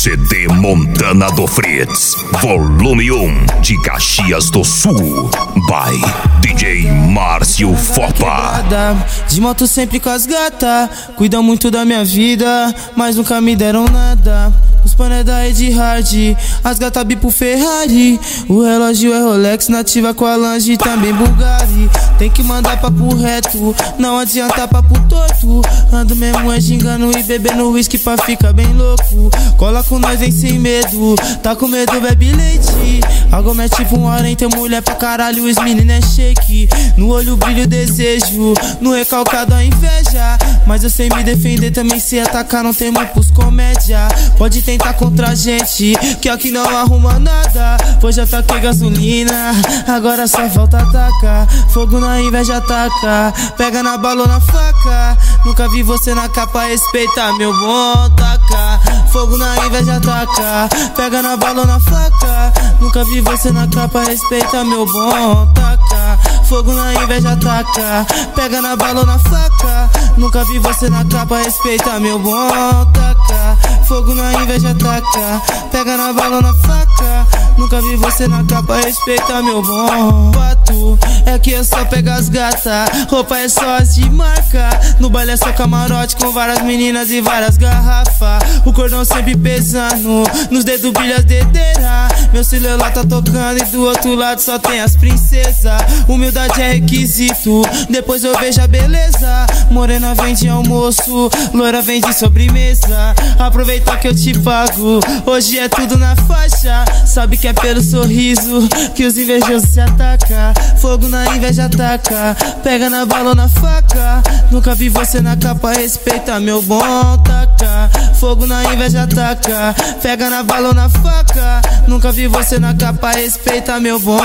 CD Montana do Fritz, volume 1, de Caxias do Sul, by DJ Márcio Fopa. De moto sempre com as gatas, cuidam muito da minha vida, mas nunca me deram nada. Os pané da Ed Hard, as gatas bipo Ferrari, o relógio é Rolex, nativa com a Lange, também Bulgari. Tem que mandar papo reto, não adianta papo torto. Ando mesmo é gingando e bebendo whisky pra ficar bem louco. Cola com nós, vem sem medo, tá com medo, bebe leite. Algo é tipo um hora, tem mulher pra caralho, os meninos é shake. No olho brilho o desejo, no recalcado a inveja. Mas eu sei me defender, também sei atacar, não tem pros comédia. Pode tentar contra a gente, que aqui não arruma nada. Pois já taquei gasolina, agora só falta atacar. Fogo na inveja ataca, pega na bala ou na faca. Nunca vi você na capa, respeita meu bom, taca. Fogo na inveja ataca, pega na bala ou na faca. Nunca vi você na capa, respeita meu bom, taca. Fogo na inveja ataca, pega na bala ou na faca. Nunca vi você na capa, respeita meu bom, taca. Fogo na inveja ataca, pega na bala ou na faca. Nunca vi você na capa, respeita meu bom. Fato é que eu só pego as gatas, roupa é só as de marca. No baile é só camarote com várias meninas e várias garrafas. O cordão sempre pesando, nos dedos brilha as dedeiras. Meu celular tá tocando e do outro lado só tem as princesas. Humildade é requisito, depois eu vejo a beleza. Morena vem de almoço, loira vem de sobremesa. Aproveita que eu te pago, hoje é tudo na faixa. Sabe que é pelo sorriso que os invejosos se atacam. Fogo na inveja ataca, pega na bala ou na faca. Nunca vi você na capa, respeita meu bom, taca. Fogo na inveja ataca, pega na bala ou na faca. Nunca vi você na capa, respeita meu bom,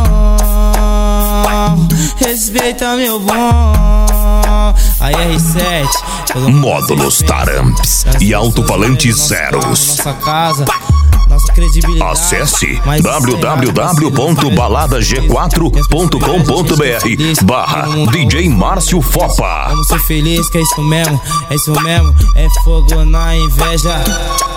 respeita meu bom. A R7 módulos Taramps e alto-falantes zeros. Nossa casa, nossa credibilidade. Acesse www.baladag4.com.br/DJ Márcio Fopa. Vamos ser felizes, que é isso mesmo, é isso mesmo. É fogo na inveja.